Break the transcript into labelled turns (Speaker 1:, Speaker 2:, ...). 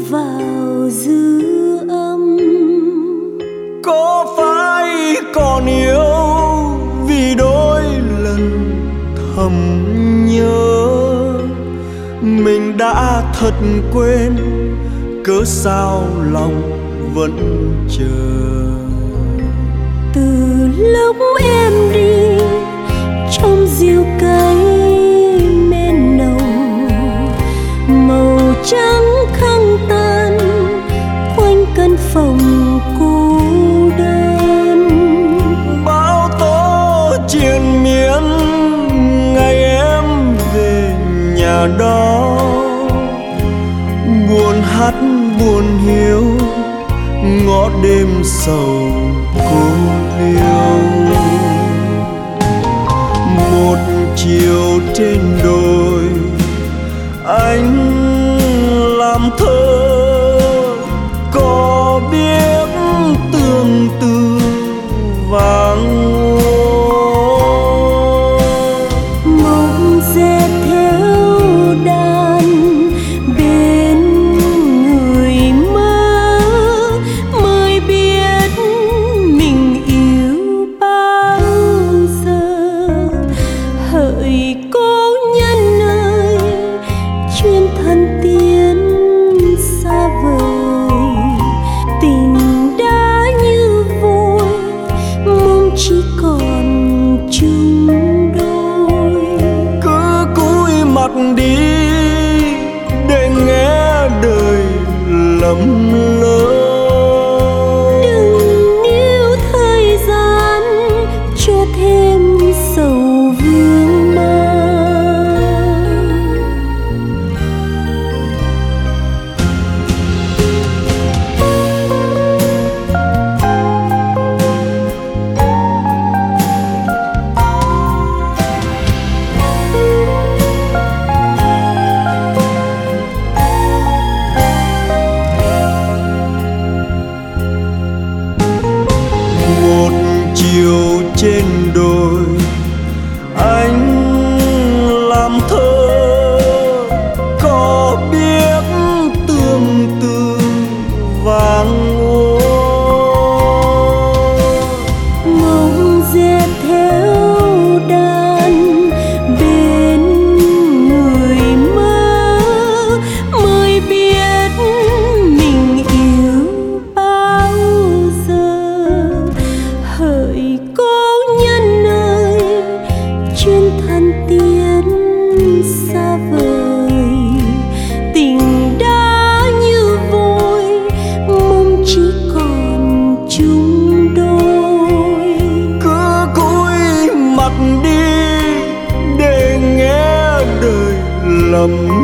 Speaker 1: vào dư âm.
Speaker 2: Có phải còn yêu vì đôi lần thầm nhớ mình đã thật quên, cớ sao lòng vẫn chờ.
Speaker 1: Từ lúc em đi trong diều cây men nồng, màu trắng khăng tan quanh căn phòng cô đơn.
Speaker 2: Bão tố triền miên ngày em về nhà đó, buồn hát buồn hiu ngõ đêm sầu cô liêu. Một chiều trên đồi anh làm thơ, có biết tương tư vàng
Speaker 1: mộng dệt theo đàn bên người mơ, mới biết mình yêu bao giờ. Hỡi cố nhân ơi, chuyên thân tiến xa vời, tình đã như vôi mong chỉ còn chung đôi.
Speaker 2: cứ cúi mặt đi để nghe đời lầm lỡ.
Speaker 1: Đừng níu thời gian cho thêm sầu vương mang.
Speaker 2: Một chiều trên đồi anh làm thơ, có biết tương tư vàng ô.
Speaker 1: Mộng dệt theo đàn bên người mơ, mới biết mình yêu bao giờ. Hỡi cố nhân ơi, chuyên thân tiến xa vời, tình đã như vôi mong chỉ còn chung đôi.
Speaker 2: Cứ cúi mặt đi để nghe đời lầm